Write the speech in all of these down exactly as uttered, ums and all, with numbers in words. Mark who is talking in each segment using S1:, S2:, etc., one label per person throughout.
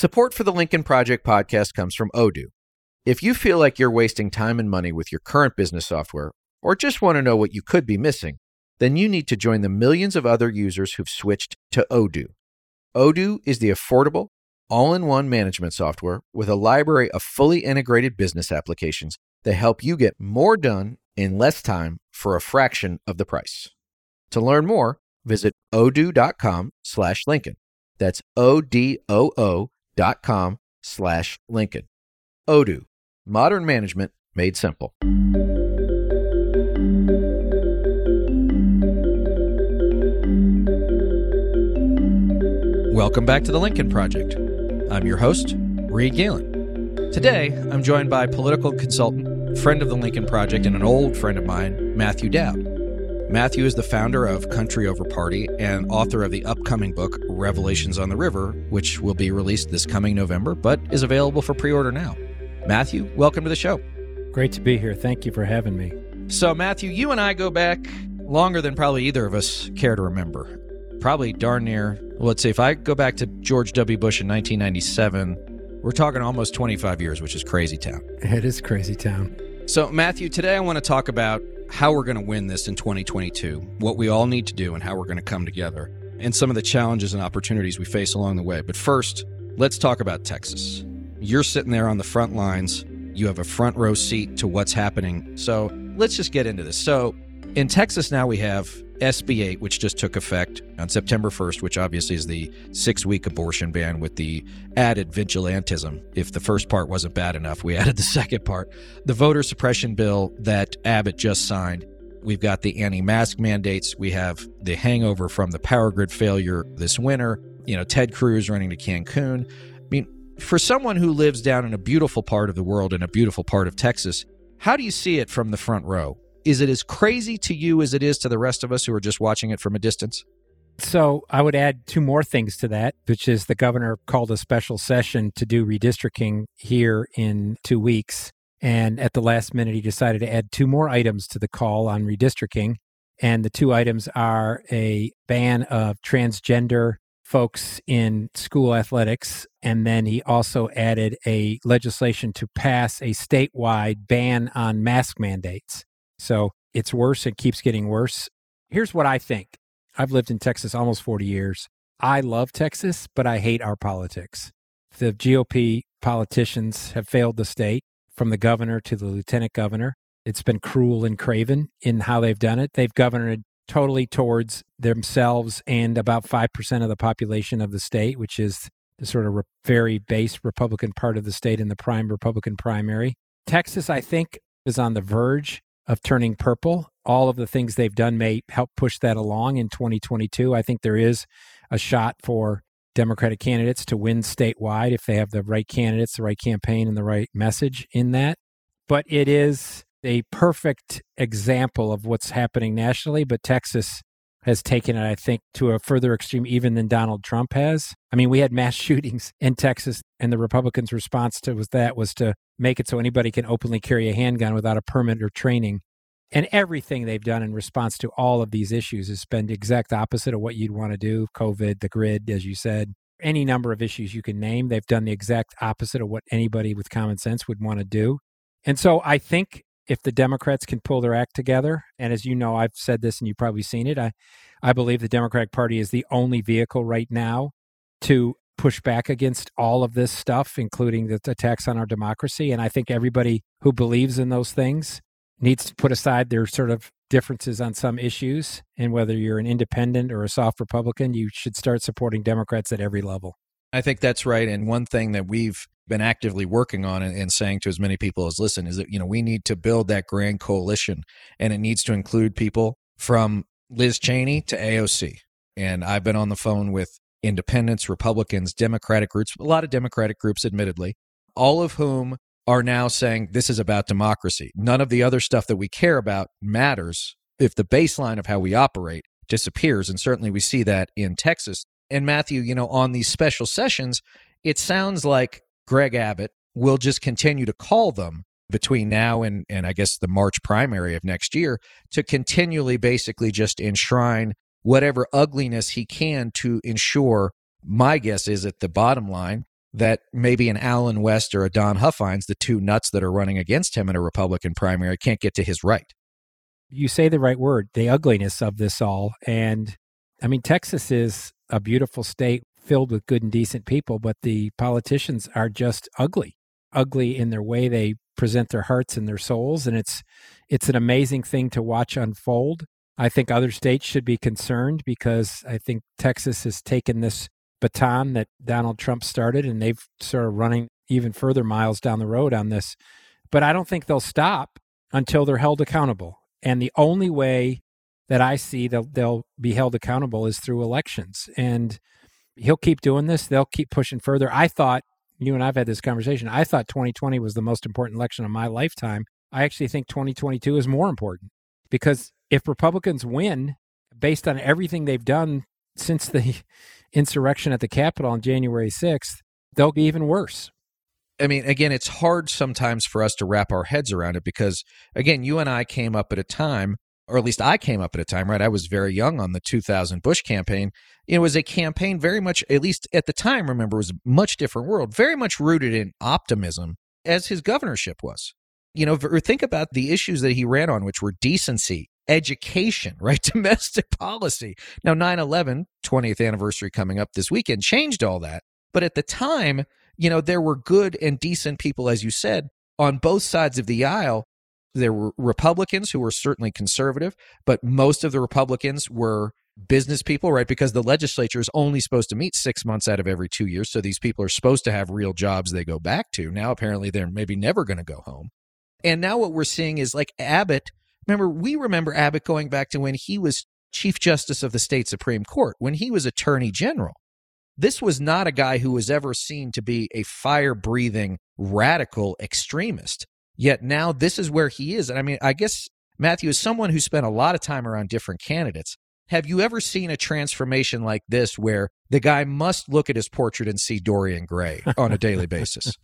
S1: Support for the Lincoln Project podcast comes from Odoo. If you feel like you're wasting time and money with your current business software, or just want to know what you could be missing, then you need to join the millions of other users who've switched to Odoo. Odoo is the affordable, all-in-one management software with a library of fully integrated business applications that help you get more done in less time for a fraction of the price. To learn more, visit odoo.com slash Lincoln. That's O-D-O-O dot com slash Lincoln. Odoo, modern management made simple. Welcome back to the Lincoln Project. I'm your host, Reed Galen. Today, I'm joined by political consultant, friend of the Lincoln Project, and an old friend of mine, Matthew Dowd. Matthew is the founder of Country Over Party and author of the upcoming book, Revelations on the River, which will be released this coming November, but is available for pre-order now. Matthew, welcome to the show.
S2: Great to be here. Thank you for having me.
S1: So, Matthew, you and I go back longer than probably either of us care to remember. Probably darn near, well, let's see, if I go back to George W. Bush in nineteen ninety-seven, we're talking almost twenty-five years, which is crazy town.
S2: It is crazy town.
S1: So, Matthew, today I want to talk about how we're going to win this in twenty twenty-two, what we all need to do and how we're going to come together, and some of the challenges and opportunities we face along the way. But first, let's talk about Texas. You're sitting there on the front lines. You have a front row seat to what's happening. So let's just get into this. So in Texas now we have S B eight, which just took effect on September first, which obviously is the six-week abortion ban with the added vigilantism. If the first part wasn't bad enough, we added the second part. The voter suppression bill that Abbott just signed. We've got the anti-mask mandates. We have the hangover from the power grid failure this winter. You know, Ted Cruz running to Cancun. I mean, for someone who lives down in a beautiful part of the world, in a beautiful part of Texas, how do you see it from the front row? Is it as crazy to you as it is to the rest of us who are just watching it from a distance?
S2: So I would add two more things to that, which is the governor called a special session to do redistricting here in two weeks. And at the last minute, he decided to add two more items to the call on redistricting. And the two items are a ban of transgender folks in school athletics. And then he also added a legislation to pass a statewide ban on mask mandates. So it's worse. It keeps getting worse. Here's what I think. I've lived in Texas almost forty years. I love Texas, but I hate our politics. The G O P politicians have failed the state, from the governor to the lieutenant governor. It's been cruel and craven in how they've done it. They've governed totally towards themselves and about five percent of the population of the state, which is the sort of re- very base Republican part of the state in the prime Republican primary. Texas, I think, is on the verge of turning purple. All of the things they've done may help push that along in twenty twenty-two. I think there is a shot for Democratic candidates to win statewide if they have the right candidates, the right campaign, and the right message in that. But it is a perfect example of what's happening nationally, but Texas has taken it, I think, to a further extreme even than Donald Trump has. I mean, we had mass shootings in Texas, and the Republicans' response to was that was to make it so anybody can openly carry a handgun without a permit or training. And everything they've done in response to all of these issues has been the exact opposite of what you'd want to do. COVID, the grid, as you said, any number of issues you can name, they've done the exact opposite of what anybody with common sense would want to do. And so I think if the Democrats can pull their act together, and as you know, I've said this and you've probably seen it, I, I believe the Democratic Party is the only vehicle right now to push back against all of this stuff, including the attacks on our democracy. And I think everybody who believes in those things needs to put aside their sort of differences on some issues. And whether you're an independent or a soft Republican, you should start supporting Democrats at every level.
S1: I think that's right. And one thing that we've been actively working on and, and saying to as many people as listen is that, you know, we need to build that grand coalition, and it needs to include people from Liz Cheney to A O C. And I've been on the phone with independents, Republicans, Democratic groups, a lot of Democratic groups, admittedly, all of whom are now saying this is about democracy. None of the other stuff that we care about matters if the baseline of how we operate disappears. And certainly we see that in Texas. And Matthew, you know, on these special sessions, it sounds like Greg Abbott will just continue to call them between now and, and I guess the March primary of next year to continually basically just enshrine whatever ugliness he can to ensure, my guess is at the bottom line, that maybe an Alan West or a Don Huffines, the two nuts that are running against him in a Republican primary, can't get to his right.
S2: You say the right word, the ugliness of this all. And I mean, Texas is a beautiful state filled with good and decent people, but the politicians are just ugly, ugly in their way they present their hearts and their souls. And it's it's an amazing thing to watch unfold. I think other states should be concerned because I think Texas has taken this baton that Donald Trump started and they've sort of running even further miles down the road on this. But I don't think they'll stop until they're held accountable. And the only way that I see they'll, they'll be held accountable is through elections. And he'll keep doing this. They'll keep pushing further. I thought, you and I've had this conversation, I thought twenty twenty was the most important election of my lifetime. I actually think twenty twenty-two is more important because if Republicans win, based on everything they've done since the insurrection at the Capitol on January sixth, they'll be even worse.
S1: I mean, again, it's hard sometimes for us to wrap our heads around it because, again, you and I came up at a time, or at least I came up at a time, right? I was very young on the two thousand Bush campaign. It was a campaign very much, at least at the time, remember, it was a much different world, very much rooted in optimism as his governorship was. You know, think about the issues that he ran on, which were decency, education, right? Domestic policy. Now, nine eleven, twentieth anniversary coming up this weekend, changed all that. But at the time, you know, there were good and decent people, as you said, on both sides of the aisle. There were Republicans who were certainly conservative, but most of the Republicans were business people, right? Because the legislature is only supposed to meet six months out of every two years. So these people are supposed to have real jobs they go back to. Now, apparently, they're maybe never going to go home. And now what we're seeing is like Abbott. Remember, we remember Abbott going back to when he was Chief Justice of the state Supreme Court, when he was Attorney General. This was not a guy who was ever seen to be a fire-breathing, radical extremist. Yet now this is where he is. And I mean, I guess, Matthew, as someone who spent a lot of time around different candidates, have you ever seen a transformation like this where the guy must look at his portrait and see Dorian Gray on a daily basis?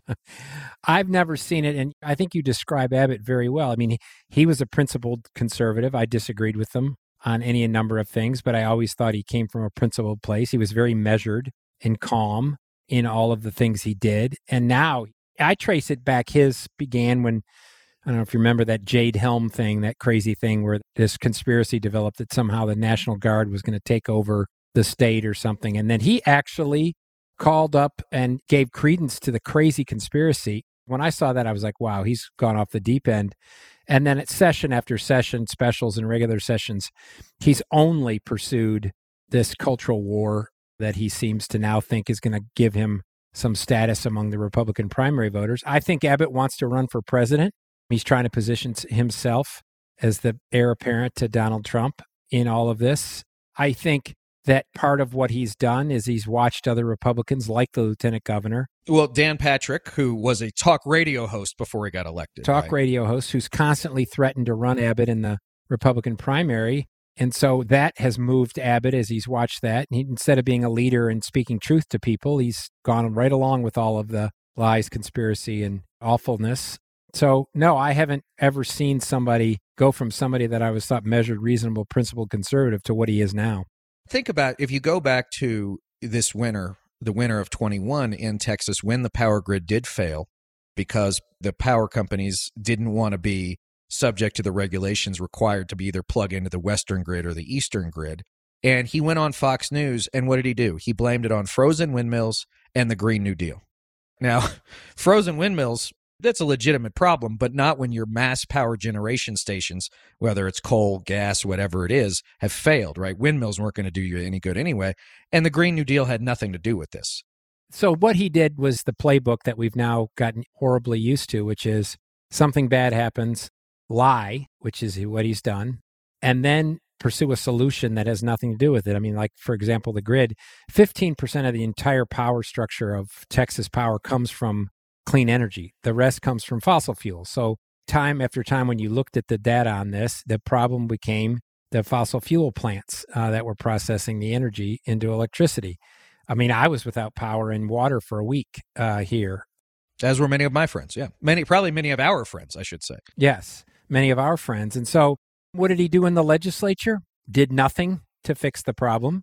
S2: I've never seen it. And I think you describe Abbott very well. I mean, he, he was a principled conservative. I disagreed with him on any number of things, but I always thought he came from a principled place. He was very measured and calm in all of the things he did. And now I trace it back. His began when, I don't know if you remember that Jade Helm thing, that crazy thing where this conspiracy developed that somehow the National Guard was going to take over the state or something. And then he actually called up and gave credence to the crazy conspiracy. When I saw that, I was like, wow, he's gone off the deep end. And then at session after session, specials and regular sessions, he's only pursued this cultural war that he seems to now think is going to give him some status among the Republican primary voters. I think Abbott wants to run for president. He's trying to position himself as the heir apparent to Donald Trump in all of this. I think that part of what he's done is he's watched other Republicans like the lieutenant governor.
S1: Well, Dan Patrick, who was a talk radio host before he got elected.
S2: Talk
S1: right?
S2: radio host who's constantly threatened to run Abbott in the Republican primary. And so that has moved Abbott as he's watched that. And he, instead of being a leader and speaking truth to people, he's gone right along with all of the lies, conspiracy, and awfulness. So, no, I haven't ever seen somebody go from somebody that I was thought measured, reasonable, principled conservative to what he is now.
S1: Think about if you go back to this winter, the winter of twenty-one in Texas, when the power grid did fail because the power companies didn't want to be subject to the regulations required to be either plug into the Western grid or the Eastern grid. And he went on Fox News, and what did he do? He blamed it on frozen windmills and the Green New Deal. Now, frozen windmills, that's a legitimate problem, but not when your mass power generation stations, whether it's coal, gas, whatever it is, have failed, right? Windmills weren't going to do you any good anyway. And the Green New Deal had nothing to do with this.
S2: So what he did was the playbook that we've now gotten horribly used to, which is something bad happens, lie, which is what he's done, and then pursue a solution that has nothing to do with it. I mean, like, for example, the grid, fifteen percent of the entire power structure of Texas Power comes from clean energy. The rest comes from fossil fuels. So time after time, when you looked at the data on this, the problem became the fossil fuel plants uh, that were processing the energy into electricity. I mean, I was without power and water for a week uh, here.
S1: As were many of my friends, yeah. Many, probably many of our friends, I should say.
S2: Yes, many of our friends. And so what did he do in the legislature? Did nothing to fix the problem.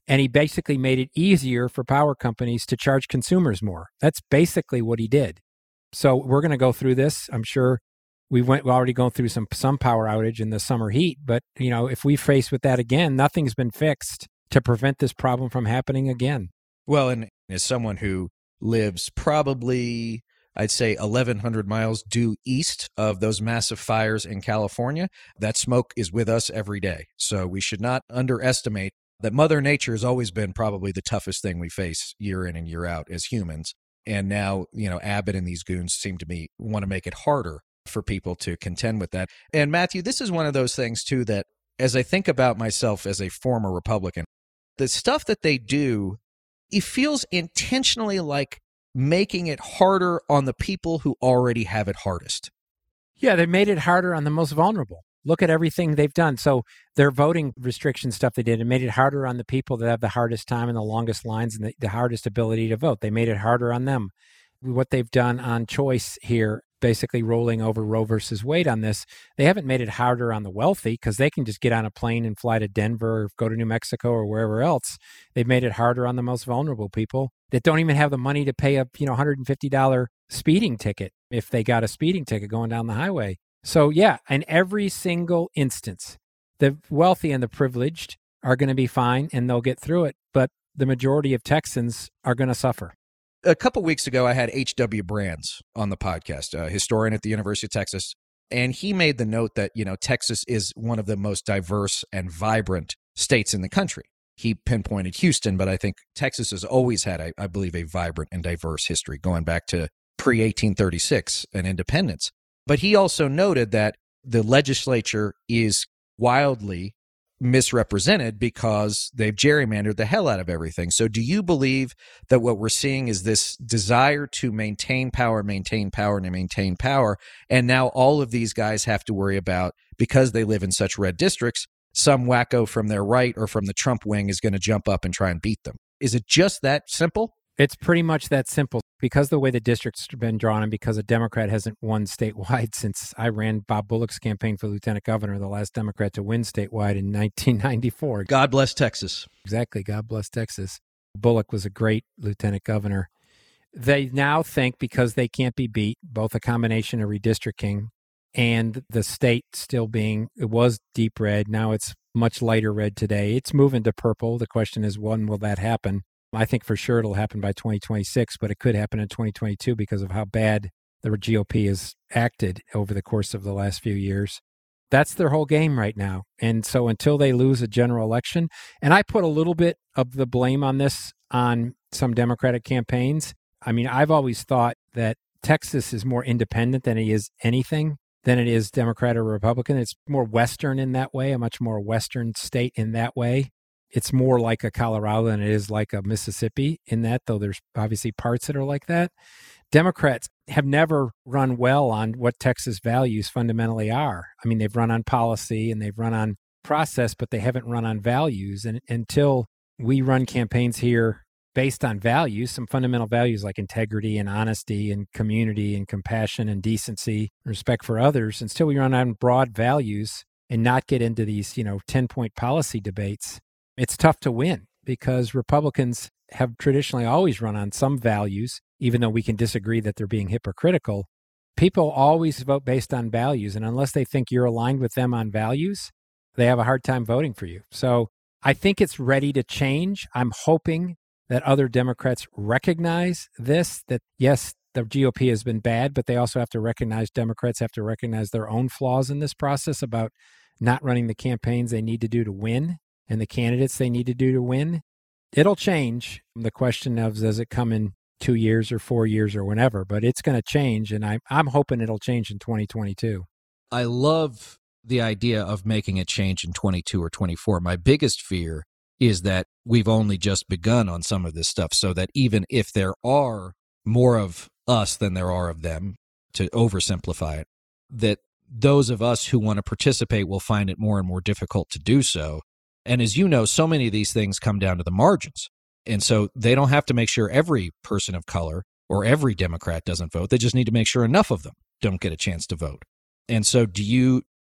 S2: And he basically made it easier for power companies to charge consumers more. That's basically what he did. So we're going to go through this. I'm sure we went, we're already going through some some power outage in the summer heat. But, you know, if we face with that again, nothing's been fixed to prevent this problem from happening again.
S1: Well, and as someone who lives probably, I'd say, eleven hundred miles due east of those massive fires in California, that smoke is with us every day. So we should not underestimate that Mother Nature has always been probably the toughest thing we face year in and year out as humans. And now, you know, Abbott and these goons seem to be want to make it harder for people to contend with that. And Matthew, this is one of those things, too, that as I think about myself as a former Republican, the stuff that they do, it feels intentionally like making it harder on the people who already have it hardest.
S2: Yeah, they made it harder on the most vulnerable. Look at everything they've done. So their voting restriction stuff they did, it made it harder on the people that have the hardest time and the longest lines and the, the hardest ability to vote. They made it harder on them. What they've done on choice here, basically rolling over Roe versus Wade on this, they haven't made it harder on the wealthy because they can just get on a plane and fly to Denver or go to New Mexico or wherever else. They've made it harder on the most vulnerable people that don't even have the money to pay a you know one hundred fifty dollars speeding ticket if they got a speeding ticket going down the highway. So yeah, in every single instance, the wealthy and the privileged are going to be fine and they'll get through it, but the majority of Texans are going to suffer.
S1: A couple weeks ago, I had H W Brands on the podcast, a historian at the University of Texas, and he made the note that, you know, Texas is one of the most diverse and vibrant states in the country. He pinpointed Houston, but I think Texas has always had, I, I believe, a vibrant and diverse history going back to pre eighteen thirty-six and independence. But he also noted that the legislature is wildly misrepresented because they've gerrymandered the hell out of everything. So do you believe that what we're seeing is this desire to maintain power, maintain power, and maintain power, and now all of these guys have to worry about, because they live in such red districts, some wacko from their right or from the Trump wing is going to jump up and try and beat them? Is it just that simple?
S2: It's pretty much that simple. Because the way the districts have been drawn and because a Democrat hasn't won statewide since I ran Bob Bullock's campaign for lieutenant governor, the last Democrat to win statewide in nineteen ninety-four.
S1: God bless Texas.
S2: Exactly. God bless Texas. Bullock was a great lieutenant governor. They now think because they can't be beat, both a combination of redistricting and the state still being, it was deep red. Now it's much lighter red today. It's moving to purple. The question is, when will that happen? I think for sure it'll happen by twenty twenty-six, but it could happen in twenty twenty-two because of how bad the G O P has acted over the course of the last few years. That's their whole game right now. And so until they lose a general election, and I put a little bit of the blame on this on some Democratic campaigns. I mean, I've always thought that Texas is more independent than it is anything, than it is Democrat or Republican. It's more Western in that way, a much more Western state in that way. It's more like a Colorado than it is like a Mississippi in that, though there's obviously parts that are like that. Democrats have never run well on what Texas values fundamentally are. I mean, they've run on policy and they've run on process, but they haven't run on values. And until we run campaigns here based on values, some fundamental values like integrity and honesty and community and compassion and decency, respect for others, until we run on broad values and not get into these, you know, ten-point policy debates, it's tough to win because Republicans have traditionally always run on some values, even though we can disagree that they're being hypocritical. People always vote based on values, and unless they think you're aligned with them on values, they have a hard time voting for you. So I think it's ready to change. I'm hoping that other Democrats recognize this, that yes, the G O P has been bad, but they also have to recognize, Democrats have to recognize their own flaws in this process about not running the campaigns they need to do to win and the candidates they need to do to win. It'll change. The question of, does it come in two years or four years or whenever, but it's going to change. And I'm, I'm hoping it'll change in twenty twenty-two.
S1: I love the idea of making it change in twenty-two or twenty-four. My biggest fear is that we've only just begun on some of this stuff, so that even if there are more of us than there are of them, to oversimplify it, that those of us who want to participate will find it more and more difficult to do so. And as you know, so many of these things come down to the margins. And so they don't have to make sure every person of color or every Democrat doesn't vote. They just need to make sure enough of them don't get a chance to vote. And so do you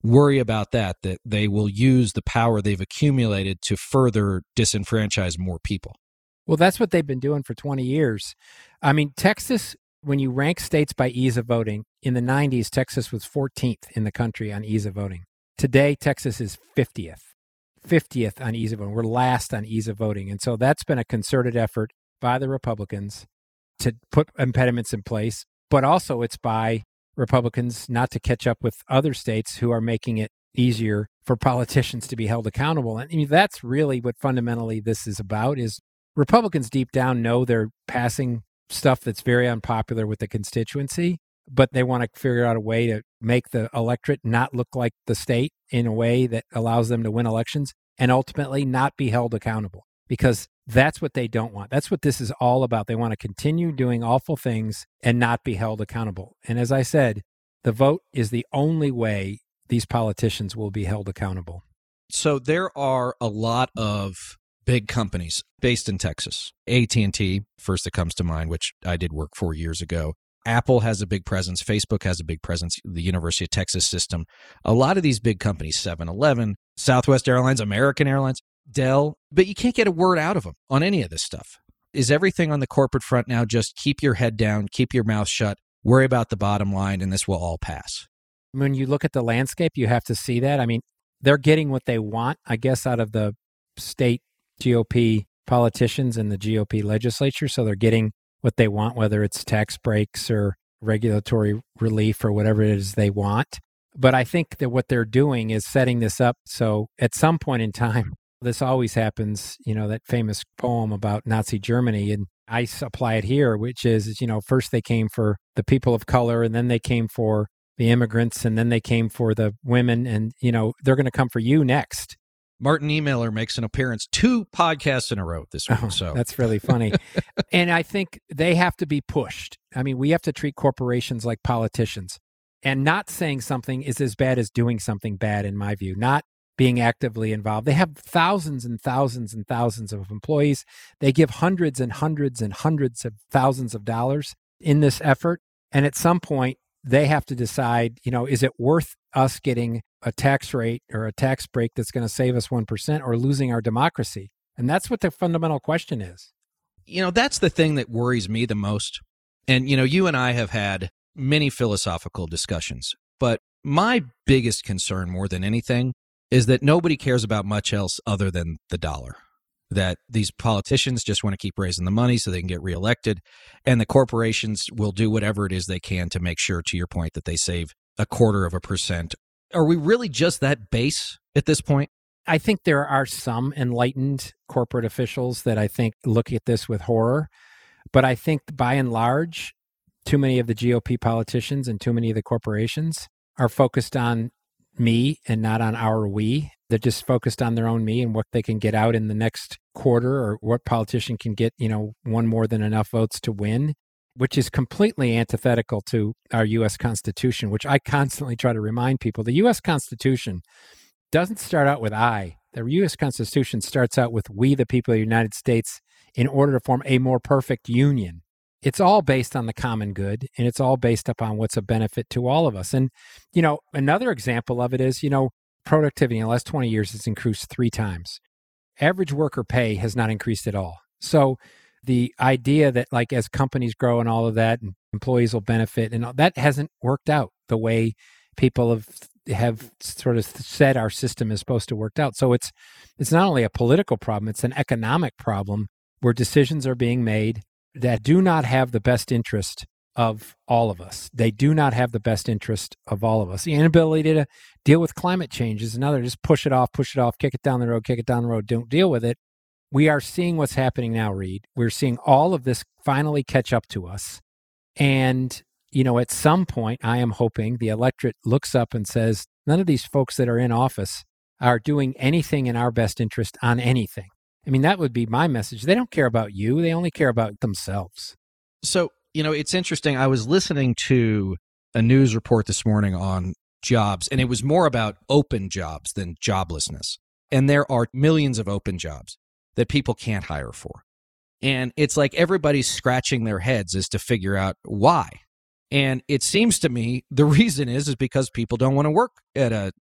S1: worry about that, that they will use the power they've accumulated to further disenfranchise more people.
S2: Well, that's what they've been doing for twenty years. I mean, Texas, when you rank states by ease of voting, in the nineties, Texas was fourteenth in the country on ease of voting. Today, Texas is fiftieth. fiftieth on ease of voting. We're last on ease of voting. And so that's been a concerted effort by the Republicans to put impediments in place, but also it's by Republicans not to catch up with other states who are making it easier for politicians to be held accountable. And I mean, that's really what fundamentally this is about, is Republicans deep down know they're passing stuff that's very unpopular with the constituency, but they want to figure out a way to make the electorate not look like the state in a way that allows them to win elections and ultimately not be held accountable, because that's what they don't want. That's what this is all about. They want to continue doing awful things and not be held accountable. And as I said, the vote is the only way these politicians will be held accountable.
S1: So there are a lot of big companies based in Texas. A T and T, first that comes to mind, which I did work for years ago. Apple has a big presence. Facebook has a big presence. The University of Texas system. A lot of these big companies, seven eleven, Southwest Airlines, American Airlines, Dell, but you can't get a word out of them on any of this stuff. Is everything on the corporate front now just keep your head down, keep your mouth shut, worry about the bottom line, and this will all pass?
S2: When you look at the landscape, you have to see that. I mean, they're getting what they want, I guess, out of the state G O P politicians and the G O P legislature. So they're getting what they want, whether it's tax breaks or regulatory relief or whatever it is they want. But I think that what they're doing is setting this up so at some point in time, this always happens, you know, that famous poem about Nazi Germany, and I apply it here, which is, you know, first they came for the people of color, and then they came for the immigrants, and then they came for the women, and, you know, they're going to come for you next.
S1: Martin Emailer makes an appearance two podcasts in a row this week.
S2: Oh,
S1: so
S2: that's really funny. And I think they have to be pushed. I mean, we have to treat corporations like politicians, and not saying something is as bad as doing something bad, in my view, not being actively involved. They have thousands and thousands and thousands of employees. They give hundreds and hundreds and hundreds of thousands of dollars in this effort. And at some point, they have to decide, you know, is it worth us getting a tax rate or a tax break that's going to save us one percent or losing our democracy? And that's what the fundamental question is.
S1: You know, that's the thing that worries me the most. And, you know, you and I have had many philosophical discussions, but my biggest concern more than anything is that nobody cares about much else other than the dollar. That these politicians just want to keep raising the money so they can get reelected, and the corporations will do whatever it is they can to make sure, to your point, that they save a quarter of a percent. Are we really just that base at this point?
S2: I think there are some enlightened corporate officials that I think look at this with horror, but I think by and large, too many of the G O P politicians and too many of the corporations are focused on me and not on our we. They're just focused on their own me and what they can get out in the next quarter, or what politician can get, you know, one more than enough votes to win, which is completely antithetical to our U S Constitution, which I constantly try to remind people. The U S Constitution doesn't start out with I. The U S Constitution starts out with we, the people of the United States, in order to form a more perfect union. It's all based on the common good, and it's all based upon what's a benefit to all of us. And, you know, another example of it is, you know, productivity in the last twenty years has increased three times. Average worker pay has not increased at all. So the idea that, like, as companies grow and all of that, and employees will benefit, and all, that hasn't worked out the way people have have sort of said our system is supposed to work out. So it's it's not only a political problem, it's an economic problem where decisions are being made that do not have the best interest of all of us. They do not have the best interest of all of us. The inability to deal with climate change is another. Just push it off, push it off, kick it down the road, kick it down the road, don't deal with it. We are seeing what's happening now, Reed. We're seeing all of this finally catch up to us. And, you know, at some point, I am hoping the electorate looks up and says, none of these folks that are in office are doing anything in our best interest on anything. I mean, that would be my message. They don't care about you. They only care about themselves.
S1: So, you know, it's interesting. I was listening to a news report this morning on jobs, and it was more about open jobs than joblessness. And there are millions of open jobs that people can't hire for. And it's like everybody's scratching their heads as to figure out why. And it seems to me the reason is, is because people don't want to work at a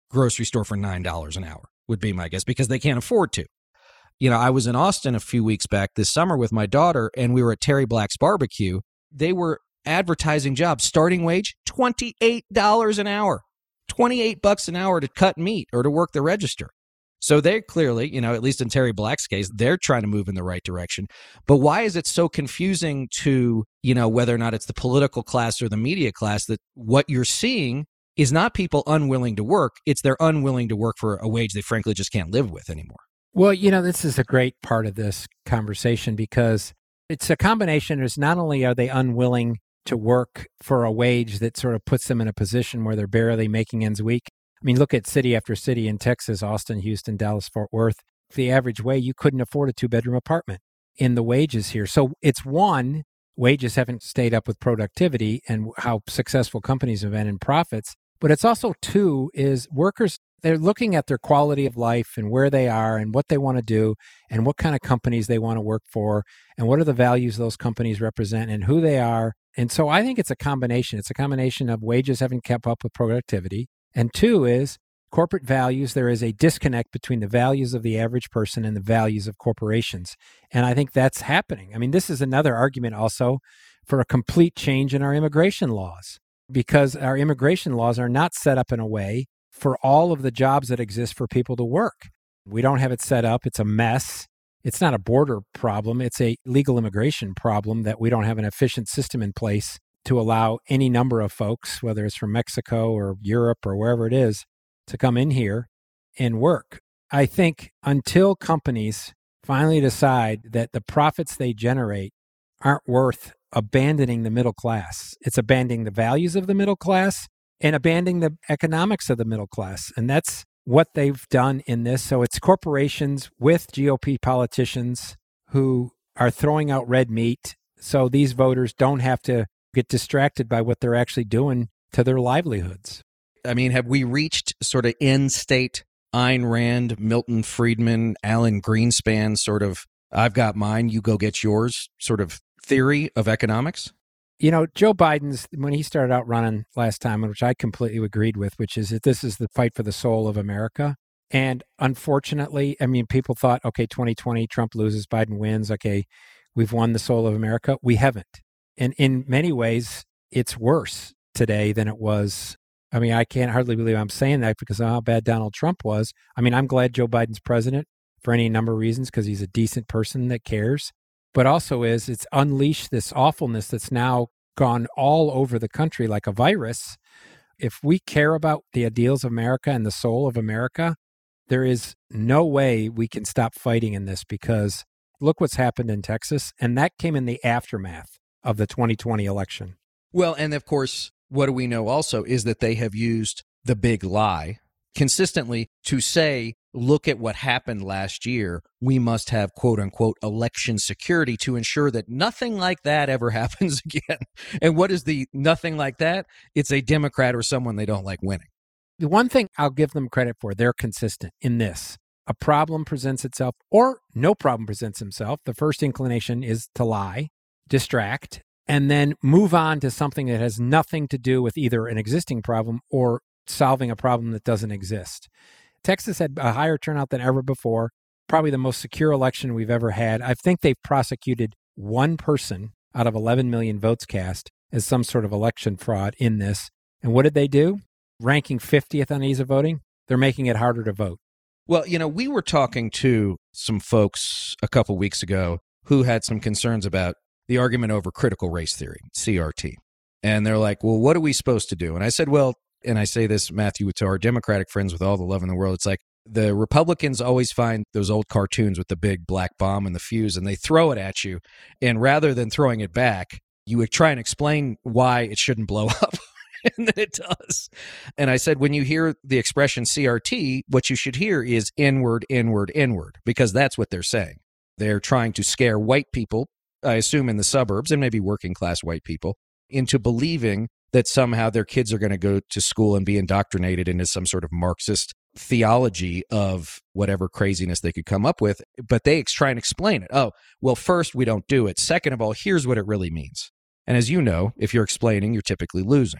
S1: grocery store for nine dollars an hour, would be my guess, because they can't afford to. You know, I was in Austin a few weeks back this summer with my daughter, and we were at Terry Black's Barbecue. They were advertising jobs, starting wage, twenty-eight dollars an hour, twenty-eight bucks an hour to cut meat or to work the register. So they're clearly, you know, at least in Terry Black's case, they're trying to move in the right direction. But why is it so confusing to, you know, whether or not it's the political class or the media class, that what you're seeing is not people unwilling to work, it's they're unwilling to work for a wage they frankly just can't live with anymore?
S2: Well, you know, this is a great part of this conversation because it's a combination. It's not only are they unwilling to work for a wage that sort of puts them in a position where they're barely making ends week. I mean, look at city after city in Texas, Austin, Houston, Dallas, Fort Worth. The average way, you couldn't afford a two-bedroom apartment in the wages here. So it's one, wages haven't stayed up with productivity and how successful companies have been in profits. But it's also two, is workers, they're looking at their quality of life and where they are and what they want to do and what kind of companies they want to work for and what are the values those companies represent and who they are. And so I think it's a combination. It's a combination of wages haven't kept up with productivity. And two is corporate values. There is a disconnect between the values of the average person and the values of corporations. And I think that's happening. I mean, this is another argument also for a complete change in our immigration laws, because our immigration laws are not set up in a way for all of the jobs that exist for people to work. We don't have it set up. It's a mess. It's not a border problem. It's a legal immigration problem that we don't have an efficient system in place to allow any number of folks, whether it's from Mexico or Europe or wherever it is, to come in here and work. I think until companies finally decide that the profits they generate aren't worth abandoning the middle class, it's abandoning the values of the middle class and abandoning the economics of the middle class. And that's what they've done in this. So it's corporations with G O P politicians who are throwing out red meat so these voters don't have to get distracted by what they're actually doing to their livelihoods.
S1: I mean, have we reached sort of end state Ayn Rand, Milton Friedman, Alan Greenspan sort of, I've got mine, you go get yours sort of theory of economics?
S2: You know, Joe Biden's, when he started out running last time, which I completely agreed with, which is that this is the fight for the soul of America. And unfortunately, I mean, people thought, okay, twenty twenty, Trump loses, Biden wins. Okay, we've won the soul of America. We haven't. And in many ways, it's worse today than it was. I mean, I can't hardly believe I'm saying that because of how bad Donald Trump was. I mean, I'm glad Joe Biden's president for any number of reasons because he's a decent person that cares. But also is it's unleashed this awfulness that's now gone all over the country like a virus. If we care about the ideals of America and the soul of America, there is no way we can stop fighting in this, because look what's happened in Texas. And that came in the aftermath of the twenty twenty election.
S1: Well, and of course, what do we know also is that they have used the big lie consistently to say, look at what happened last year. We must have, quote unquote, election security to ensure that nothing like that ever happens again. And what is the nothing like that? It's a Democrat or someone they don't like winning.
S2: The one thing I'll give them credit for, they're consistent in this. A problem presents itself or no problem presents itself. The first inclination is to lie, distract, and then move on to something that has nothing to do with either an existing problem or solving a problem that doesn't exist. Texas had a higher turnout than ever before, probably the most secure election we've ever had. I think they've prosecuted one person out of eleven million votes cast as some sort of election fraud in this. And what did they do? Ranking fiftieth on ease of voting, they're making it harder to vote.
S1: Well, you know, we were talking to some folks a couple weeks ago who had some concerns about the argument over critical race theory, C R T. And they're like, well, what are we supposed to do? And I said, well, and I say this, Matthew, to our Democratic friends with all the love in the world, it's like the Republicans always find those old cartoons with the big black bomb and the fuse, and they throw it at you. And rather than throwing it back, you would try and explain why it shouldn't blow up. And then it does. And I said, when you hear the expression C R T, what you should hear is inward, inward, inward, because that's what they're saying. They're trying to scare white people, I assume in the suburbs, and maybe working class white people, into believing that somehow their kids are going to go to school and be indoctrinated into some sort of Marxist theology of whatever craziness they could come up with. But they ex- try and explain it. Oh, well, first, we don't do it. Second of all, here's what it really means. And as you know, if you're explaining, you're typically losing.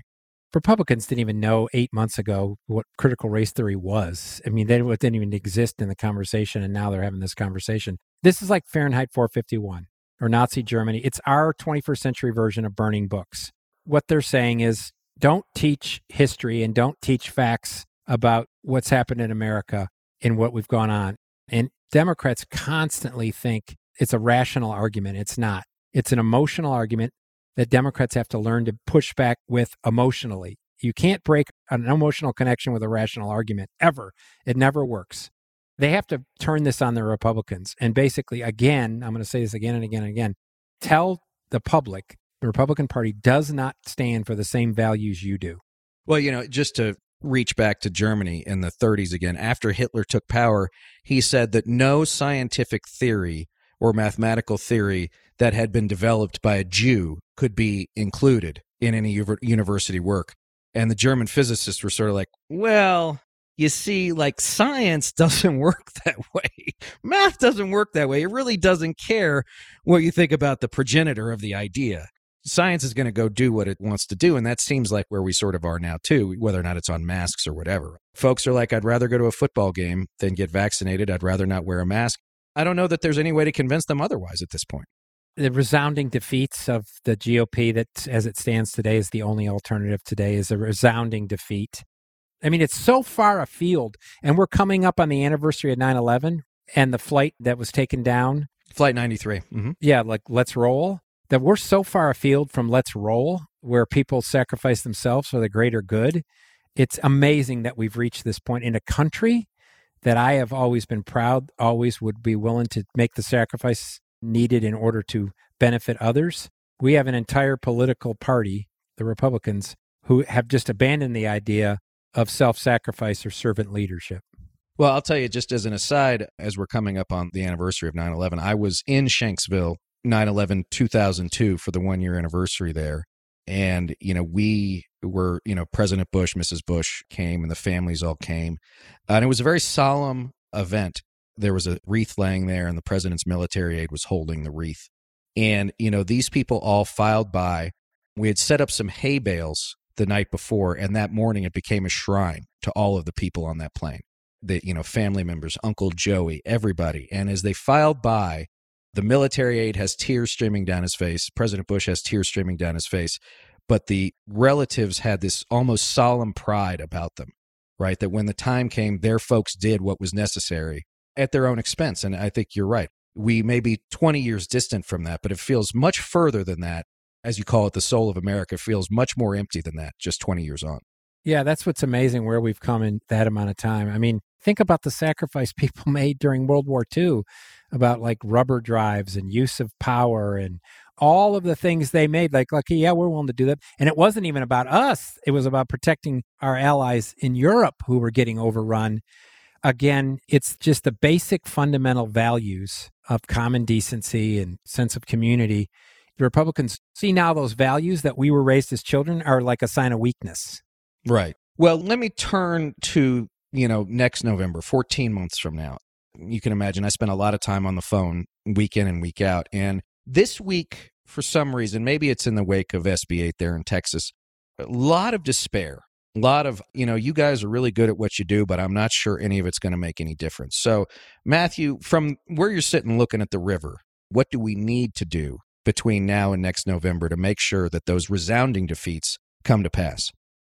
S2: Republicans didn't even know eight months ago what critical race theory was. I mean, they didn't even exist in the conversation, and now they're having this conversation. This is like Fahrenheit four fifty-one or Nazi Germany. It's our twenty-first century version of burning books. What they're saying is don't teach history and don't teach facts about what's happened in America and what we've gone on. And Democrats constantly think it's a rational argument. It's not. It's an emotional argument that Democrats have to learn to push back with emotionally. You can't break an emotional connection with a rational argument, ever. It never works. They have to turn this on the Republicans. And basically, again, I'm going to say this again and again and again, tell the public the Republican Party does not stand for the same values you do.
S1: Well, you know, just to reach back to Germany in the thirties again, after Hitler took power, he said that no scientific theory or mathematical theory that had been developed by a Jew could be included in any u- university work. And the German physicists were sort of like, well, you see, like science doesn't work that way. Math doesn't work that way. It really doesn't care what you think about the progenitor of the idea. Science is going to go do what it wants to do. And that seems like where we sort of are now, too, whether or not it's on masks or whatever. Folks are like, I'd rather go to a football game than get vaccinated. I'd rather not wear a mask. I don't know that there's any way to convince them otherwise at this point.
S2: The resounding defeats of the G O P that, as it stands today, is the only alternative today, is a resounding defeat. I mean, it's so far afield, and we're coming up on the anniversary of nine eleven and the flight that was taken down.
S1: Flight ninety-three. Mm-hmm.
S2: Yeah, like Let's Roll. That we're so far afield from Let's Roll, where people sacrifice themselves for the greater good. It's amazing that we've reached this point in a country that I have always been proud, always would be willing to make the sacrifice needed in order to benefit others. We have an entire political party, the Republicans, who have just abandoned the idea of self-sacrifice or servant leadership.
S1: Well, I'll tell you, just as an aside, as we're coming up on the anniversary of nine eleven, I was in Shanksville nine eleven two thousand two for the one-year anniversary there. And, you know, we were, you know, President Bush, Missus Bush came, and the families all came. And it was a very solemn event. There was a wreath laying there, and the president's military aide was holding the wreath. And, you know, these people all filed by. We had set up some hay bales the night before, and that morning it became a shrine to all of the people on that plane. The, you know, family members, Uncle Joey, everybody. And as they filed by, the military aide has tears streaming down his face. President Bush has tears streaming down his face. But the relatives had this almost solemn pride about them, right? That when the time came, their folks did what was necessary at their own expense. And I think you're right. We may be twenty years distant from that, but it feels much further than that. As you call it, the soul of America feels much more empty than that, just twenty years on.
S2: Yeah, that's what's amazing where we've come in that amount of time. I mean, think about the sacrifice people made during World War Two about like rubber drives and use of power and all of the things they made. Like, like, yeah, we're willing to do that. And it wasn't even about us. It was about protecting our allies in Europe who were getting overrun. Again, it's just the basic fundamental values of common decency and sense of community. The Republicans see now those values that we were raised as children are like a sign of weakness.
S1: Right. Well, let me turn to, you know, next November, fourteen months from now. You can imagine I spent a lot of time on the phone week in and week out. And this week, for some reason, maybe it's in the wake of S B eight there in Texas, a lot of despair. A lot of, you know, you guys are really good at what you do, but I'm not sure any of it's going to make any difference. So, Matthew, from where you're sitting looking at the river, what do we need to do between now and next November to make sure that those resounding defeats come to pass?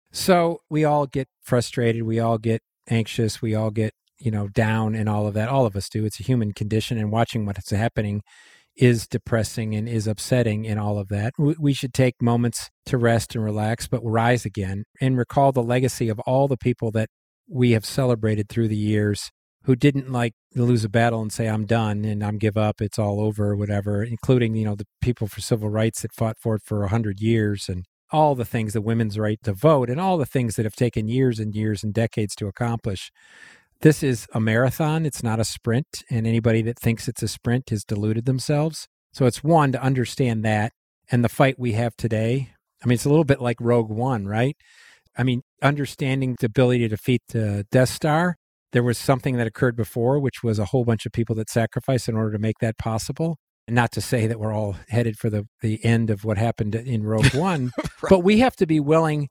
S2: So we all get frustrated. We all get anxious. We all get, you know, down and all of that. All of us do. It's a human condition. And watching what's happening is depressing and is upsetting in all of that. We should take moments to rest and relax, but rise again and recall the legacy of all the people that we have celebrated through the years who didn't like lose a battle and say, I'm done and I'm give up, it's all over, or whatever, including, you know, the people for civil rights that fought for it for a hundred years and all the things, the women's right to vote and all the things that have taken years and years and decades to accomplish. This is a marathon. It's not a sprint. And anybody that thinks it's a sprint has deluded themselves. So it's one, to understand that. And the fight we have today, I mean, it's a little bit like Rogue One, right? I mean, understanding the ability to defeat the Death Star, there was something that occurred before, which was a whole bunch of people that sacrificed in order to make that possible. And not to say that we're all headed for the, the end of what happened in Rogue One, right. But we have to be willing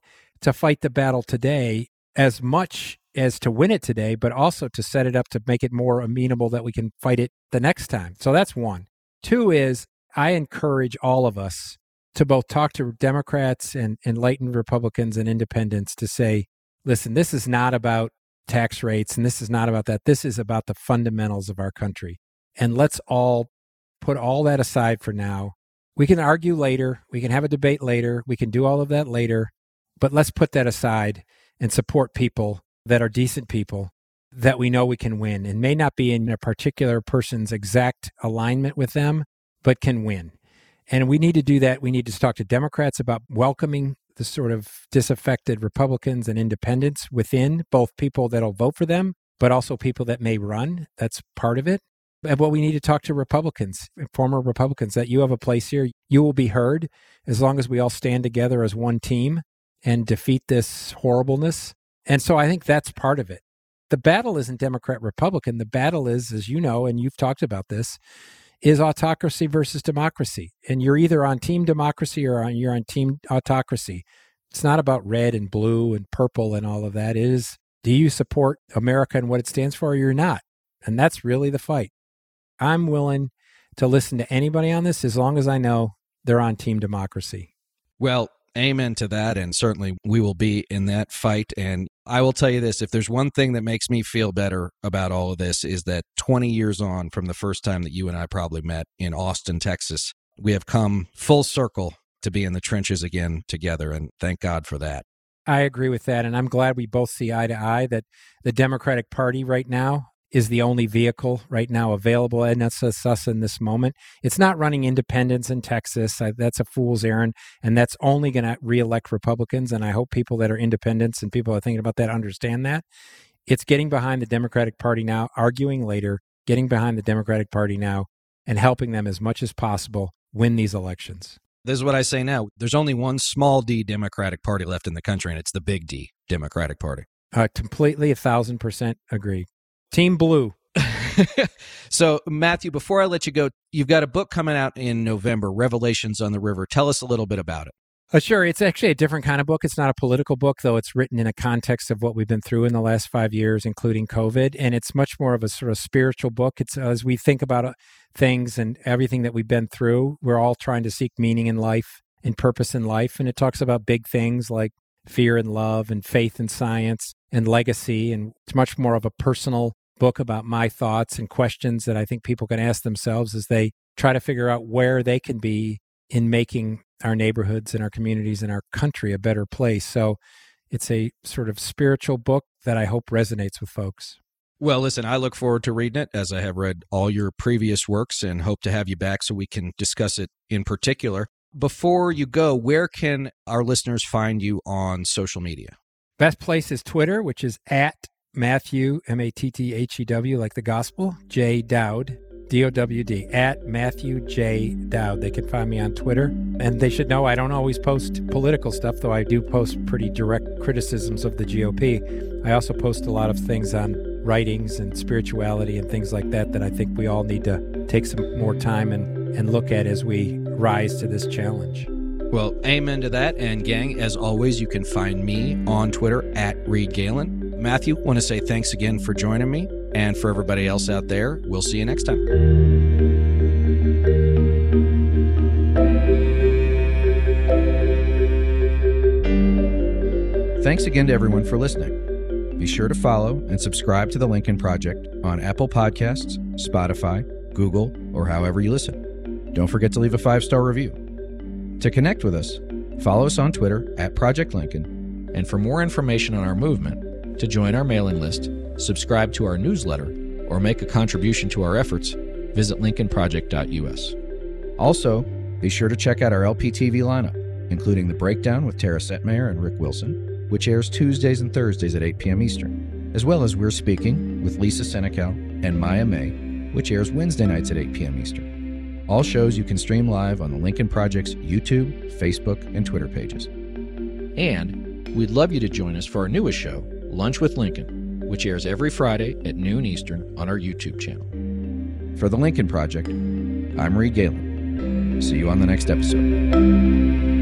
S2: to fight the battle today as much as to win it today, but also to set it up to make it more amenable that we can fight it the next time. So that's one. Two is I encourage all of us to both talk to Democrats and enlightened Republicans and independents to say, listen, this is not about tax rates and this is not about that. This is about the fundamentals of our country. And let's all put all that aside for now. We can argue later. We can have a debate later. We can do all of that later. But let's put that aside and support people that are decent people that we know we can win and may not be in a particular person's exact alignment with them, but can win. And we need to do that. We need to talk to Democrats about welcoming the sort of disaffected Republicans and independents within, both people that'll vote for them, but also people that may run. That's part of it. And what we need to talk to Republicans, former Republicans, that you have a place here. You will be heard as long as we all stand together as one team and defeat this horribleness. And so I think that's part of it. The battle isn't Democrat-Republican. The battle is, as you know, and you've talked about this, is autocracy versus democracy. And you're either on team democracy or on, you're on team autocracy. It's not about red and blue and purple and all of that. It is, do you support America and what it stands for or you're not? And that's really the fight. I'm willing to listen to anybody on this as long as I know they're on team democracy.
S1: Well, amen to that. And certainly we will be in that fight. And I will tell you this, if there's one thing that makes me feel better about all of this is that twenty years on from the first time that you and I probably met in Austin, Texas, we have come full circle to be in the trenches again together. And thank God for that.
S2: I agree with that. And I'm glad we both see eye to eye that the Democratic Party right now is the only vehicle right now available, and that's us in this moment. It's not running independents in Texas. I, that's a fool's errand, and that's only going to reelect Republicans, and I hope people that are independents and people that are thinking about that understand that. It's getting behind the Democratic Party now, arguing later, getting behind the Democratic Party now, and helping them as much as possible win these elections.
S1: This is what I say now. There's only one small D Democratic Party left in the country, and it's the big D Democratic Party.
S2: Uh, completely, a thousand percent agree. Team Blue.
S1: So, Matthew, before I let you go, you've got a book coming out in November, Revelations on the River. Tell us a little bit about it.
S2: Uh, sure. It's actually a different kind of book. It's not a political book, though it's written in a context of what we've been through in the last five years, including COVID. And it's much more of a sort of spiritual book. It's as we think about uh, things and everything that we've been through, we're all trying to seek meaning in life and purpose in life. And it talks about big things like fear and love and faith and science and legacy. And it's much more of a personal book about my thoughts and questions that I think people can ask themselves as they try to figure out where they can be in making our neighborhoods and our communities and our country a better place. So it's a sort of spiritual book that I hope resonates with folks.
S1: Well, listen, I look forward to reading it, as I have read all your previous works, and hope to have you back so we can discuss it in particular. Before you go, where can our listeners find you on social media?
S2: Best place is Twitter, which is at Matthew, M A T T H E W, like the gospel, J. Dowd, D O W D, at Matthew J. Dowd. They can find me on Twitter. And they should know I don't always post political stuff, though I do post pretty direct criticisms of the G O P. I also post a lot of things on writings and spirituality and things like that that I think we all need to take some more time and, and look at as we rise to this challenge.
S1: Well, amen to that. And gang, as always, you can find me on Twitter at Reed Galen. Matthew, want to say thanks again for joining me. And for everybody else out there, we'll see you next time. Thanks again to everyone for listening. Be sure to follow and subscribe to The Lincoln Project on Apple Podcasts, Spotify, Google, or however you listen. Don't forget to leave a five-star review. To connect with us, follow us on Twitter at Project Lincoln, and for more information on our movement, to join our mailing list, subscribe to our newsletter, or make a contribution to our efforts, visit lincoln project dot U S. Also, be sure to check out our L P T V lineup, including The Breakdown with Tara Setmayer and Rick Wilson, which airs Tuesdays and Thursdays at eight p.m. Eastern, as well as We're Speaking with Lisa Senecal and Maya May, which airs Wednesday nights at eight p.m. Eastern. All shows you can stream live on the Lincoln Project's YouTube, Facebook, and Twitter pages. And we'd love you to join us for our newest show, Lunch with Lincoln, which airs every Friday at noon Eastern on our YouTube channel. For The Lincoln Project, I'm Reed Galen. See you on the next episode.